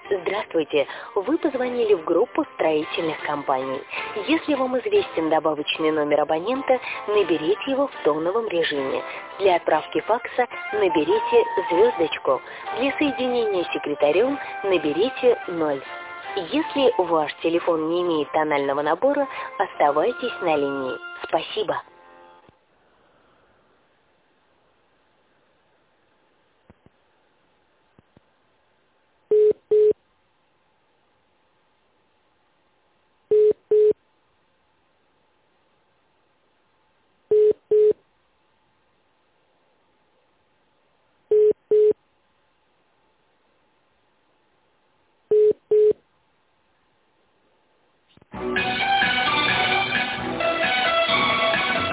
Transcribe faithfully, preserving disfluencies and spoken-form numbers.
Здравствуйте. Вы позвонили в группу строительных компаний. Если вам известен добавочный номер абонента, наберите его в тоновом режиме. Для отправки факса наберите звездочку. Для соединения с секретарем наберите ноль. Если ваш телефон не имеет тонального набора, оставайтесь на линии. Спасибо.